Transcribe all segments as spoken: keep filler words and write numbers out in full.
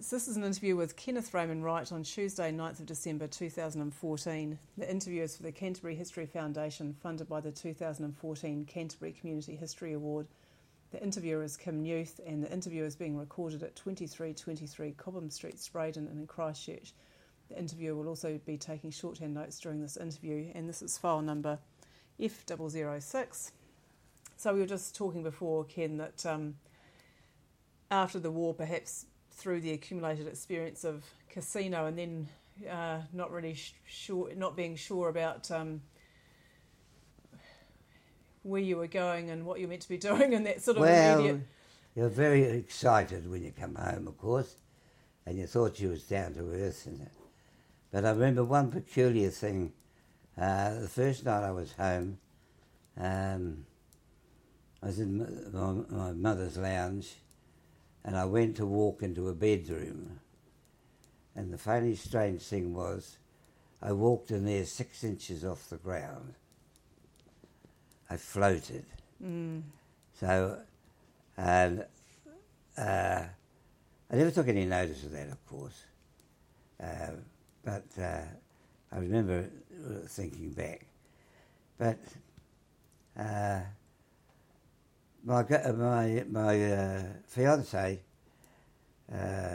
So this is an interview with Kenneth Raymond Wright on Tuesday, ninth of December two thousand fourteen. The interview is for the Canterbury History Foundation, funded by the two thousand fourteen Canterbury Community History Award. The interviewer is Kim Newth, and the interview is being recorded at twenty-three twenty-three Cobham Street, Spraydon, and in Christchurch. The interviewer will also be taking shorthand notes during this interview, and this is file number F zero zero six. So we were just talking before, Ken, that um, after the war, perhaps through the accumulated experience of casino, and then uh, not really sh- sure, not being sure about um, where you were going and what you were meant to be doing, and that sort of well, immediate. You're very excited when you come home, of course, and you thought you was down to earth. And that. But I remember one peculiar thing. Uh, the first night I was home, um, I was in my, my mother's lounge, and I went to walk into a bedroom. And the funny, strange thing was, I walked in there six inches off the ground. I floated. Mm. So, and uh, I never took any notice of that, of course. Uh, but uh, I remember thinking back. But uh, my my my uh, fiance, uh,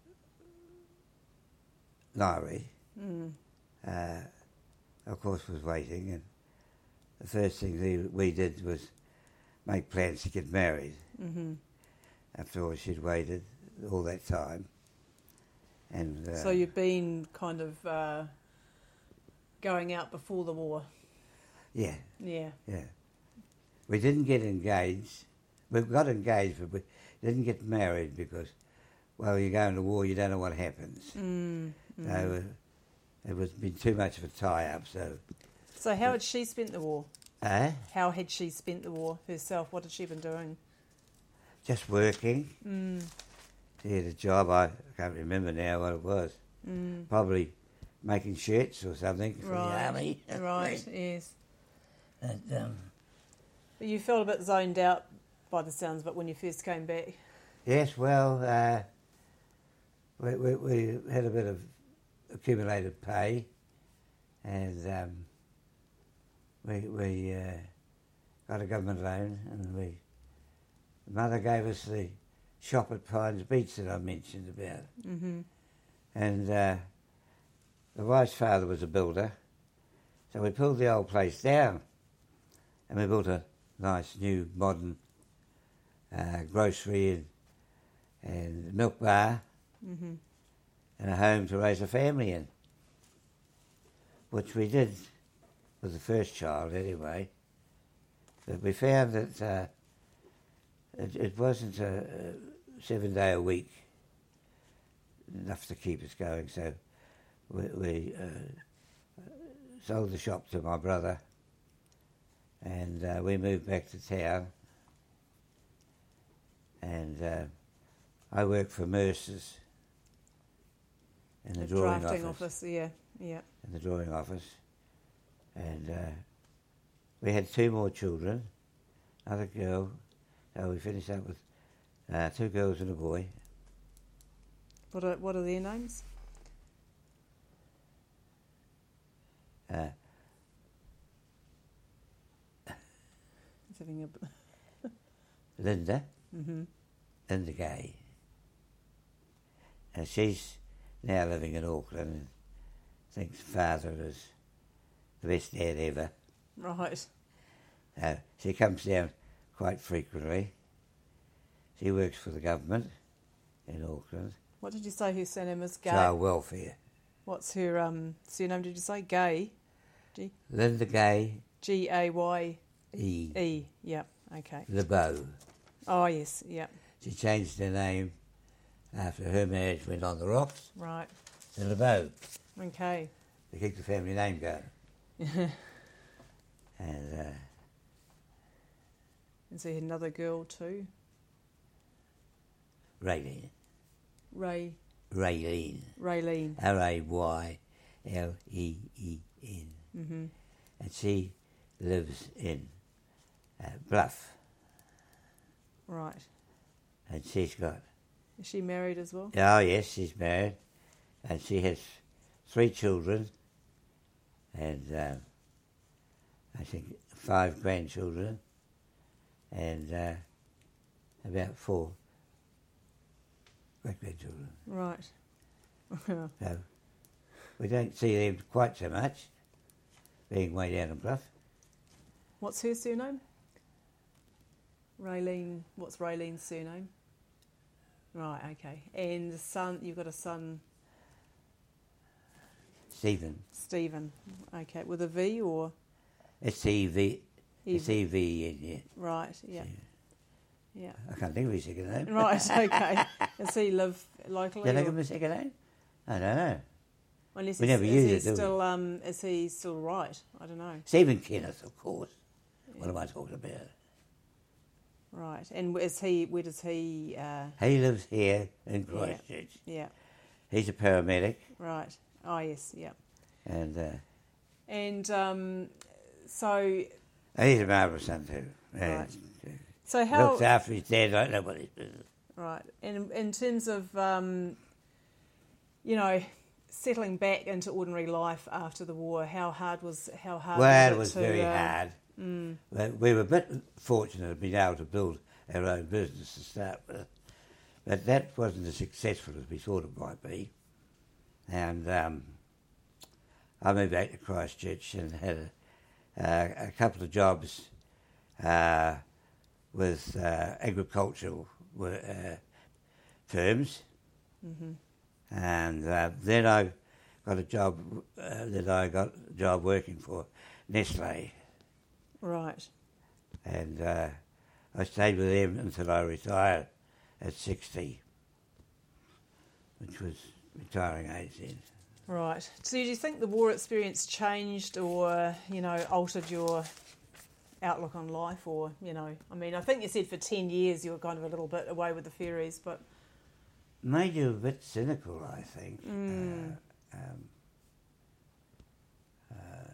Larry, Mm. uh, of course, was waiting, and the first thing we, we did was make plans to get married. Mm-hmm. After all, she'd waited all that time. And uh, So you've been kind of uh, going out before the war. yeah, Yeah. yeah. We didn't get engaged. We got engaged, but we didn't get married because, well, you go into war, you don't know what happens. Mm. Mm. So uh, it was been too much of a tie-up. So, So how had she spent the war? uh, How had she spent the war herself? What had she been doing? just working. Mm. She had a job. I can't remember now what it was. Mm. Probably making shirts or something for Right. the army. Right, yes. And, um, But you felt a bit zoned out by the sounds of it when you first came back. yes, well, uh, we, we, we had a bit of accumulated pay, and um, we we uh, got a government loan, and we mother gave us the shop at Pines Beach that I mentioned about, Mm-hmm. and uh, the wife's father was a builder, so we pulled the old place down, and we built a nice new modern uh, grocery and, and milk bar, Mm-hmm. and a home to raise a family in, which we did with the first child anyway. But we found that uh, it, it wasn't a, a seven day a week enough to keep us going, so we, we uh, sold the shop to my brother, and uh, we moved back to town, and uh, I worked for Mercer's in the, The drawing drafting office, office, yeah, yeah. in the drawing office, and uh, we had two more children, another girl, so we finished up with uh, two girls and a boy. What are, what are their names? Uh, It's having a... Linda, Mm-hmm. Linda Gay. And she's now living in Auckland and thinks father is the best dad ever. Right. Uh, she comes down quite frequently. She works for the government in Auckland. What did you say her surname is? Gay? Child welfare. What's her um, surname, did you say? Gay? G- Linda Gay G A Y E. E. Yep, okay. LeBeau. Oh, yes, yep. She changed her name after her marriage went on the rocks Right. to LeBeau Okay. to keep the family name going. And uh, And so you had another girl too? Raylene. Ray. Raylene. Raylene. R A Y L E E N. Mm-hmm. And she lives in uh, Bluff. Right. And she's got Is she married as well? Oh, yes, she's married. And she has three children and uh, I think five grandchildren and uh, about four great-grandchildren. Right. So we don't see them quite so much, being way down the bluff. What's her surname? Raylene. What's Raylene's surname? Right, okay. And the son, you've got a son, Stephen. Stephen. Okay, with a V or? S E V. E V. S E V in yeah. Right, yeah. Yeah. I can't think of his second name. Right, okay. Does he live locally? Did I or- give him a second name? I don't know. Unless We he's, never is used he it, do we? still, um, is he still right? I don't know. Stephen Kenneth, of course. Yeah. What am I talking about? Right, and is he? Where does he? Uh, He lives here in Christchurch. yeah, He's a paramedic, right. Oh yes, yeah. and uh, And um, so, he's a marvellous son too. Right. Uh, so how? looks after his dad like nobody's business. Right, and in terms of, um, you know, settling back into ordinary life after the war, how hard was how hard? Well, it was was to, very uh, hard. Mm, But we were a bit fortunate to be able to build our own business to start with. But that wasn't as successful as we thought it might be. And um, I moved back to Christchurch and had a, uh, a couple of jobs uh, with uh, agricultural uh, firms. hmm And uh, then I got a job, uh, that I got a job working for Nestle. Right. And uh, I stayed with them until I retired at sixty, which was retiring age then. Right. So, do you think the war experience changed, or you know, altered your outlook on life, or you know, I mean, I think you said for ten years you were kind of a little bit away with the fairies, but Made you a bit cynical, I think. Mm. Uh, um, uh,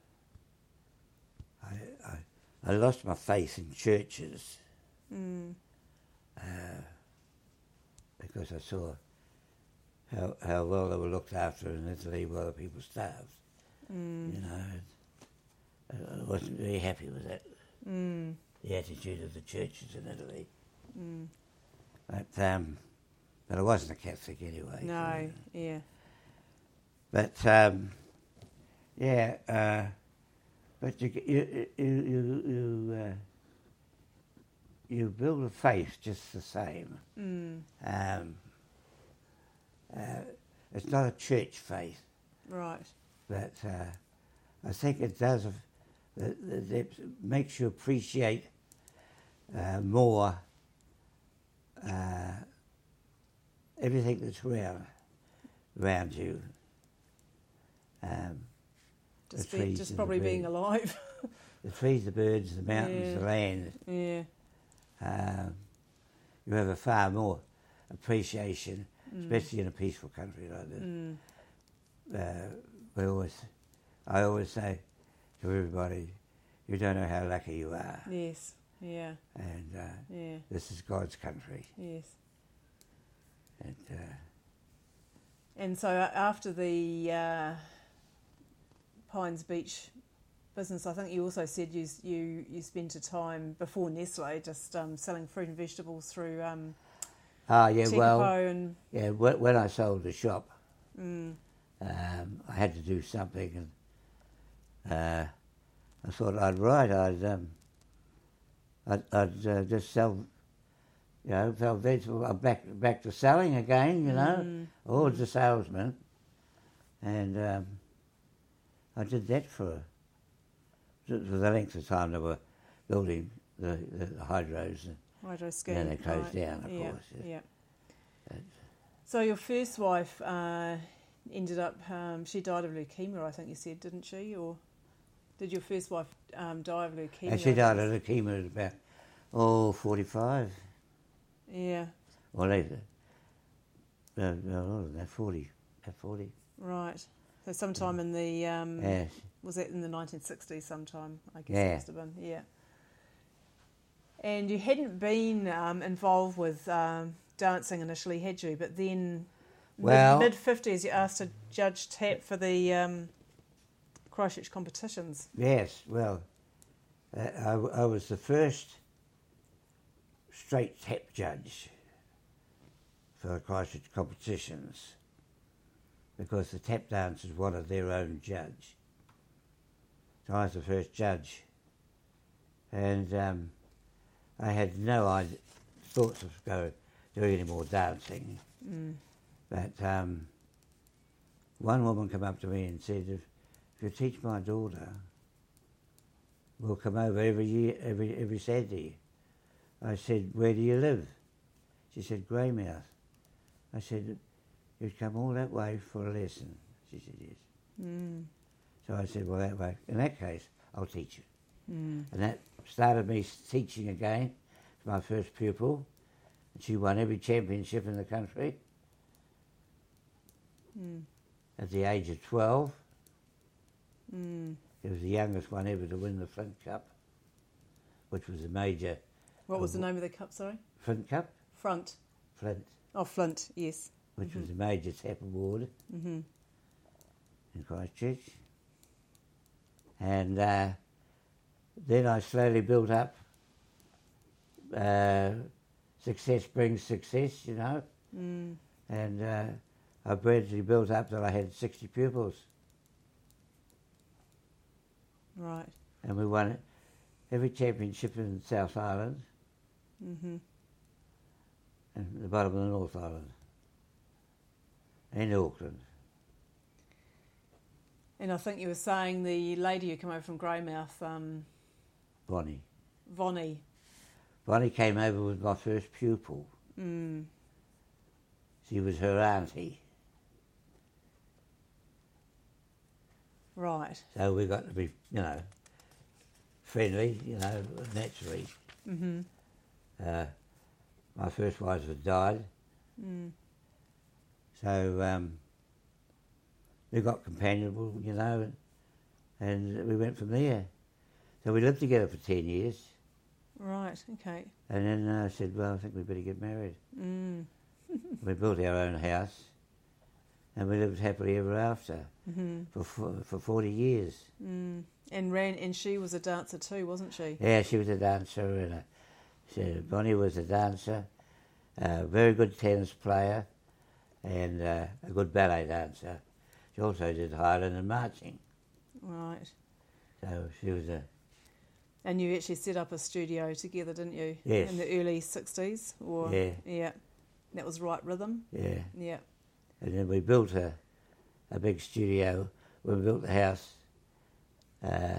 I, I, I lost my faith in churches mm, uh, because I saw how how well they were looked after in Italy while the people starved. mm, You know, I, I wasn't very happy with that, mm, the attitude of the churches in Italy. mm. But um, but I wasn't a Catholic anyway. No, so- yeah, But um, yeah, uh, but you you you you you, uh, you build a faith just the same. mm, Um, uh, it's not a church faith, right, but uh, I think it does. It, it, it makes you appreciate uh, more uh, everything that's around around you. Um, just The be, trees just and the probably being birds. alive. the trees, the birds, the mountains, Yeah. the land. Yeah, Um, you have a far more appreciation, mm, especially in a peaceful country like this. mm, Uh, we always, I always say to everybody, you don't know how lucky you are, yes, yeah, and uh, yeah, this is God's country. yes. And uh, And so uh, after the uh, Pines Beach business, I think you also said you you you spent a time before Nestle just um, selling fruit and vegetables through um, ah, yeah, well, Tekapo and yeah. When, when I sold the shop, mm, um, I had to do something, and uh, I thought I'd write. I'd um, I'd, I'd uh, just sell, you know, sell vegetables. I'm back back to selling again, you know. mm, Always a salesman, and um, I did that for for the length of time they were building the, the, the hydros, and hydro scheme. then they closed right. down, of yeah, course. Yeah. Yeah. But- So your first wife uh, ended up, um, she died of leukemia, I think you said, didn't she? Or did your first wife um, die of leukemia? And she died of leukemia at about, oh, forty-five, Yeah, or later. No, no, older than that, forty, at forty. right. So sometime in the, um, Yes. was that in the nineteen sixties sometime? I guess Yeah. it must have been, yeah. And you hadn't been um, involved with um, dancing initially, had you? But then, Well- mid fifties, you asked to judge tap for the um, Christchurch competitions. Yes, well, uh, I, w- I was the first straight tap judge for the Christchurch competitions because the tap dancers wanted their own judge. So I was the first judge. And um, I had no idea, thoughts of go doing any more dancing. Mm. But um, one woman came up to me and said, if, if you teach my daughter, we'll come over every year, every every Saturday. I said, where do you live? She said, Greymouth. I said, you'd come all that way for a lesson? She said, yes. Mm. So I said, well, that way, in that case, I'll teach you. Mm. And that started me teaching again to my first pupil. And she won every championship in the country Mm. at the age of twelve. Mm. She was the youngest one ever to win the Flint Cup, which was a major... What was the name of the cup, sorry? Flint Cup? Front. Flint. Oh, Flint, yes. Which Mm-hmm. was a major tap award Mm-hmm. in Christchurch. And uh, then I slowly built up. Uh, success brings success, you know. Mm. And uh, I gradually built up till I had sixty pupils. Right. And we won every championship in South Island Mm-hmm. and the bottom of the North Island and Auckland. And I think you were saying the lady who came over from Greymouth, um, Bonnie. Vonnie. Bonnie came over with my first pupil. Mm. She was her auntie. Right. So we got to be, you know, friendly, you know, naturally. Mm-hmm. Uh, my first wife had died, Mm. so um, we got companionable, you know, and, and we went from there. So we lived together for ten years, Right, okay. and then I said, well, I think we better get married. Mm. We built our own house, and we lived happily ever after Mm-hmm. for for, for forty years. Mm. And ran, and she was a dancer too, wasn't she? Yeah, she was a dancer, and a, she, Bonnie was a dancer, a very good tennis player, and uh, a good ballet dancer. She also did Highland and marching, Right. so she was a... And you actually set up a studio together, didn't you? Yes. In the early sixties? Or Yeah. Yeah. That was Right Rhythm? Yeah, Yeah. and then we built a, a big studio. When we built the house, uh,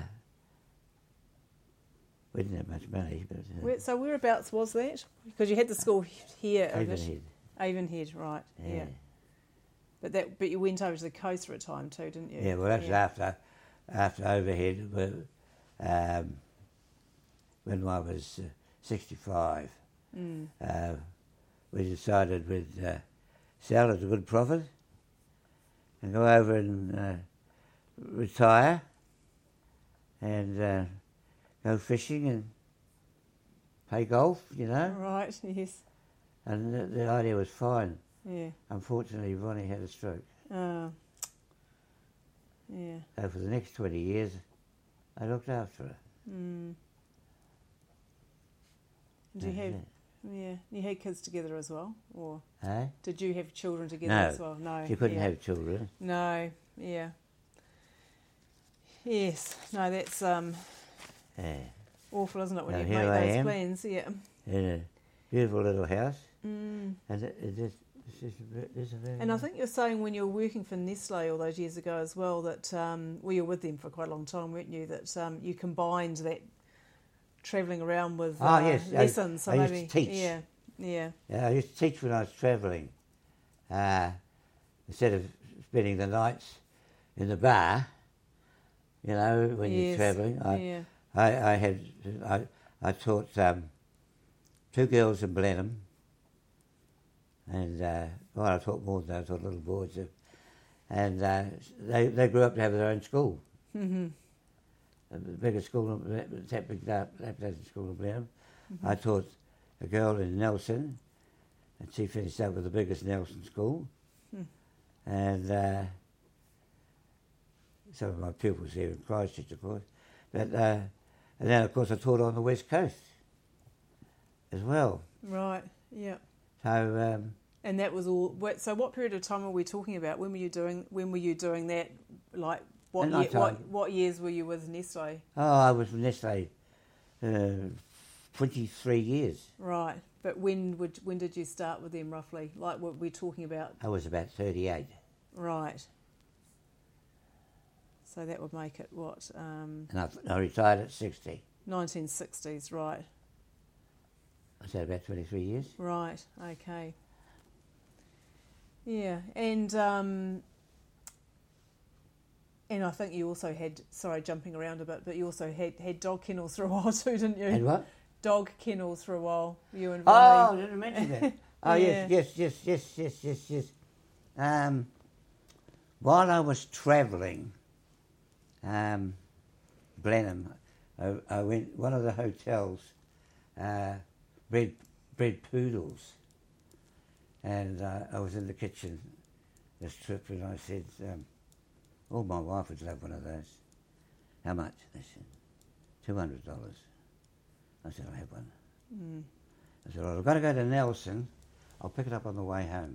we didn't have much money, but... Uh, Where, so whereabouts was that? Because you had the school here. Avonhead. Avonhead, right. Yeah. Yeah. But that, but you went over to the coast for a time too, didn't you? Yeah, well, that's after after Overhead, but, um, when I was uh, sixty-five. Mm. Uh, we decided we'd uh, sell at a good profit and go over and uh, retire and uh, go fishing and play golf, you know. Right, yes. And the, the idea was fine. Yeah. Unfortunately, Ronnie had a stroke. Oh. Yeah. So for the next twenty years, I looked after her. Mm. Did you That's have, it. yeah, you had kids together as well? Or Eh? did you have children together No, as well? No. She couldn't yeah. have children. No, yeah. Yes, no, that's um, Yeah. awful, isn't it, when Now you here make I those am. plans? Yeah. In a beautiful little house. Mm. And it, it just, it's just a, bit- it's a very And I think you're saying when you were working for Nestle all those years ago as well that, um, well, you were with them for quite a long time, weren't you, that um, you combined that travelling around with Ah, uh, yes, I- lessons. So I used to maybe, teach. Yeah, yeah. Yeah, I used to teach when I was travelling. Uh, instead of spending the nights in the bar, you know, when yes. you're travelling, I, yeah. I, I had I, I taught um, two girls in Blenheim, and uh, well, I taught more than that. I taught little boys, uh, and uh, they they grew up to have their own school. Mm-hmm. The biggest school, that big that that school in Blenheim. Mm-hmm. I taught a girl in Nelson, and she finished up with the biggest Nelson school. Hmm. And uh, some of my pupils here in Christchurch, of course. But uh, and then, of course, I taught on the West Coast as well. Right, yeah. So, um, and that was all. what- So, what period of time are we talking about? When were you doing? When were you doing that? Like, what In my year, what time. what years were you with Nestle? oh, I was with Nestle uh, twenty-three years. Right, but when would when did you start with them roughly? Like, what we're talking about? I was about thirty-eight. Right. So that would make it what? Um, And I, I retired at sixty. nineteen sixties, right? Was that about twenty-three years? Right, okay. Yeah, and um, and I think you also had, sorry, jumping around a bit, but you also had, had dog kennels for a while too, didn't you? And what? Dog kennels for a while, you and Oh, Ronnie. I didn't mention that. Oh, Yeah. yes, yes, yes, yes, yes, yes, yes. Um, while I was travelling, um, Blenheim, I, I went, one of the hotels uh, bred, bred poodles. And uh, I was in the kitchen this trip and I said, um, oh, my wife would love one of those. How much? They said, two hundred dollars. I said, I'll have one. Mm. I said, well, I've got to go to Nelson. I'll pick it up on the way home.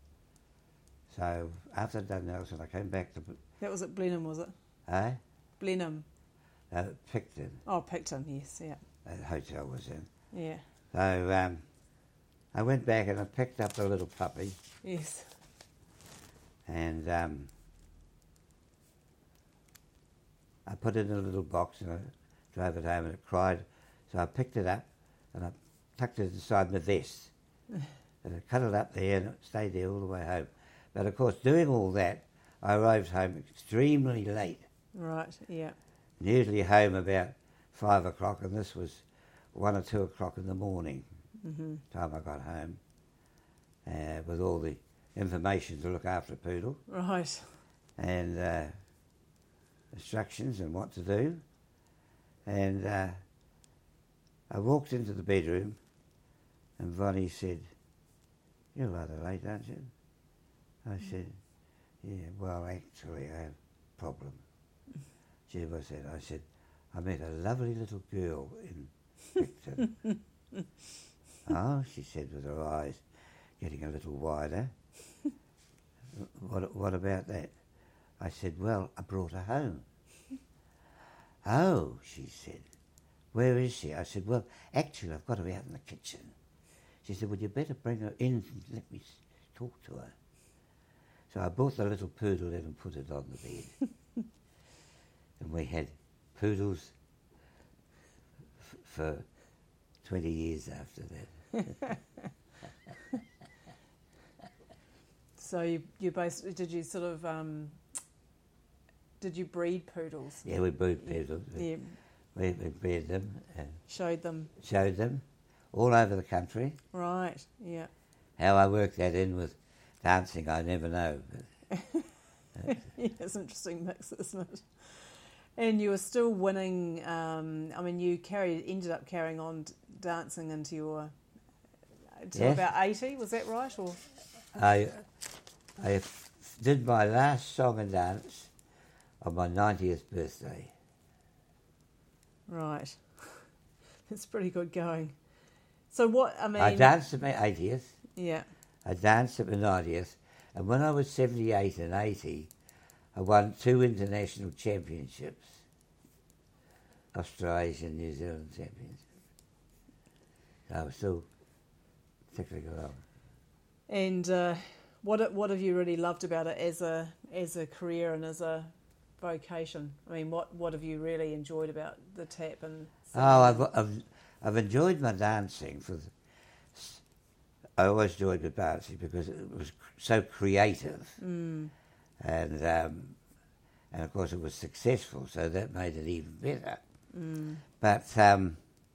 So after I'd done Nelson, I came back to... That was at Blenheim, was it? Eh? Blenheim. Uh, Picton, Oh, Picton, yes, yeah. the hotel was in. Yeah, So um, I went back and I picked up the little puppy yes. and um, I put it in a little box and I drove it home and it cried. So I picked it up and I tucked it inside my vest. And I cut it up there and it stayed there all the way home. But of course, doing all that, I arrived home extremely late. Right, yeah. Usually home about five o'clock, and this was one or two o'clock in the morning. Mm-hmm. Time I got home, uh, with all the information to look after a poodle Right. and uh, instructions and what to do. And uh, I walked into the bedroom, and Vonnie said, "You're rather late, aren't you?" I said, "Yeah, well, actually, I have a problem." She was said, I said, "I met a lovely little girl in Picton." "Oh," she said with her eyes getting a little wider. what, what about that? I said, "Well, I brought her home." "Oh," she said, "where is she?" I said, "Well, actually, I've got her out in the kitchen." She said, "Well, you better bring her in and let me talk to her." So I brought the little poodle in and put it on the bed. And we had poodles f- for twenty years after that. So you, you basically, did you sort of, um, did you breed poodles? Yeah, we bred poodles. Yeah, We, we bred them and showed them. showed them all over the country. Right, yeah. How I worked that in with dancing, I never know. But Yeah, it's an interesting mix, isn't it? And you were still winning, um, I mean, you carried, ended up carrying on d- dancing into your, to Yes. about eighty, was that right? Or I, I f- did my last song and dance on my ninetieth birthday. Right. It's pretty good going. So what, I mean... I danced at my eightieth. Yeah, I danced at my ninetieth, and when I was seventy-eight and eighty, I won two international championships, Australasian, New Zealand championships. I was still tickling along. and uh, what what have you really loved about it as a as a career and as a vocation? I mean, what, what have you really enjoyed about the tap and singing? Oh, I've, I've, I've enjoyed my dancing. For the, I always enjoyed the dancing because it was so creative. Mm, And um, and of course it was successful, so that made it even better. mm, But um,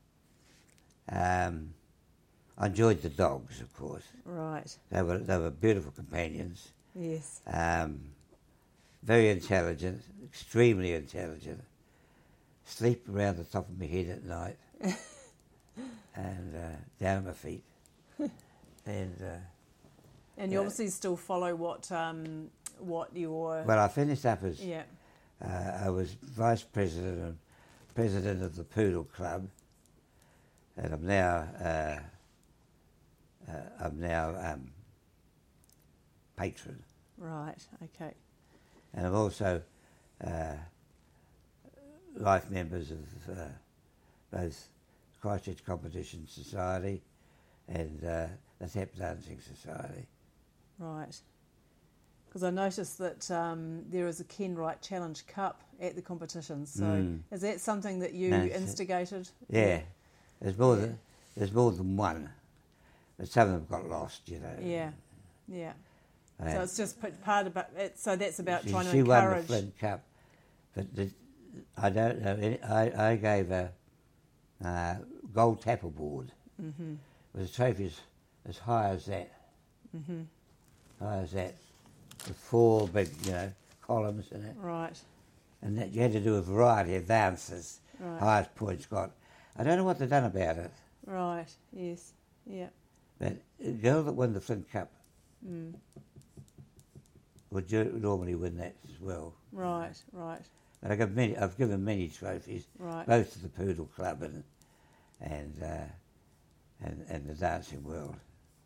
um, I enjoyed the dogs, of course. right, They were they were beautiful companions, yes. um, very intelligent, extremely intelligent. Sleep around the top of my head at night, and uh, down at my feet. and uh, And you yeah. obviously still follow what um, what your... Well, I finished up as... Yeah. Uh, I was vice president and president of the Poodle Club, and I'm now uh, uh, I'm now um, patron, Right, okay. and I'm also uh, life members of uh, both Christchurch Competition Society and uh, the Tap Dancing Society. Right. Because I noticed that um, there is a Ken Wright Challenge Cup at the competition. So Mm. is that something that you No, it's- instigated? Yeah, there's more Yeah. than there's more than one, but some of them got lost, you know. Yeah, yeah. Uh, So it's just put part about it. So that's about she, trying to she won the encourage. Flint Cup, but the, I don't know. any- I, I gave a uh, gold tap award Mm-hmm. with a trophy as, as high as that, Mm-hmm. high as that, with four big, you know, columns in it, Right. and that you had to do a variety of dances. Right. Highest points got. I don't know what they've done about it, Right. Yes. Yeah. but the girl that won the Flint Cup Mm. would do, normally win that as well. Right. Right. But I give many, I've given many trophies, Right. both to the Poodle Club and and uh, and, and the dancing world.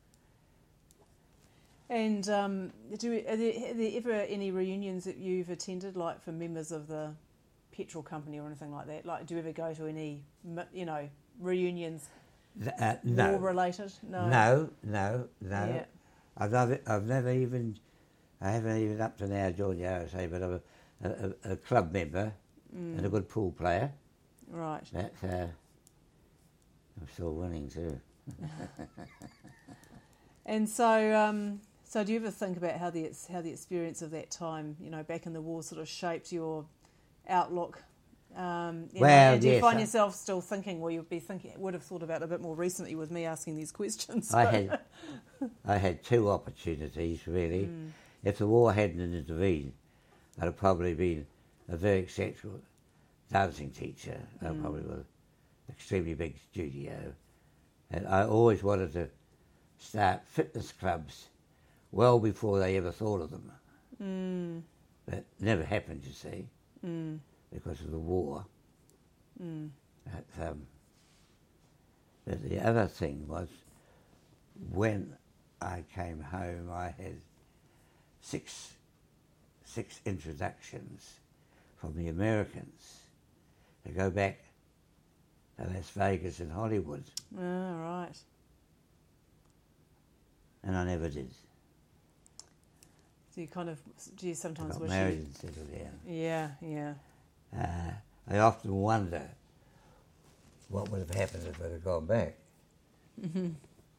And um, do are there, are there ever any reunions that you've attended, like for members of the petrol company or anything like that? Like, do you ever go to any, you know, reunions Uh, no, war related? No. no, no, no. Yeah. I've never, I've never even, I haven't even up to now joined the R S A, but I'm a, a, a club member Mm. and a good pool player. Right. But uh, I'm still winning too. And so, um, so do you ever think about how the how the experience of that time, you know, back in the war, sort of shaped your outlook? Um, you know, Well, and do you yes, find I- yourself still thinking? Well, you'd be thinking, would have thought about it a bit more recently with me asking these questions. I but- had, I had two opportunities really. Mm. If the war hadn't intervened, I'd have probably been a very exceptional dancing teacher. I Mm. probably with an extremely big studio. And I always wanted to start fitness clubs well before they ever thought of them. Mm. But it never happened, you see, Mm. because of the war. Mm. But, um, but the other thing was, when I came home, I had six six introductions from the Americans to go back to Las Vegas and Hollywood, Oh, right. and I never did. So you kind of, do you I sometimes got wish married you... and settled down. Yeah, yeah. Uh, I often wonder what would have happened if I'd have gone back. Mm-hmm.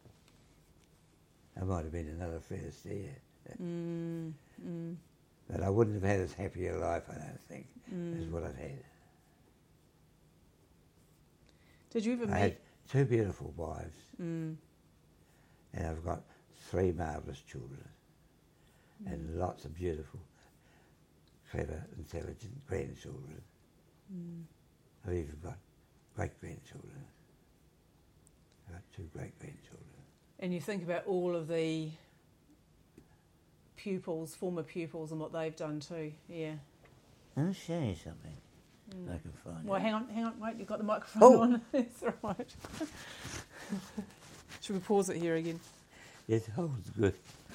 I might have been another first year. Mm. Mm. But I wouldn't have had as happy a life, I don't think, Mm. as what I've had. Did you ever I meet... had two beautiful wives, Mm. and I've got three marvellous children, and lots of beautiful, clever, intelligent grandchildren. Mm. I've even got great-grandchildren. I've got two great-grandchildren. And you think about all of the pupils, former pupils, and what they've done too. Yeah. I'll show you something. Mm. I can find Well, it. hang on, hang on, wait, you've got the microphone Oh. on. It's all right. Should we pause it here again? It holds good.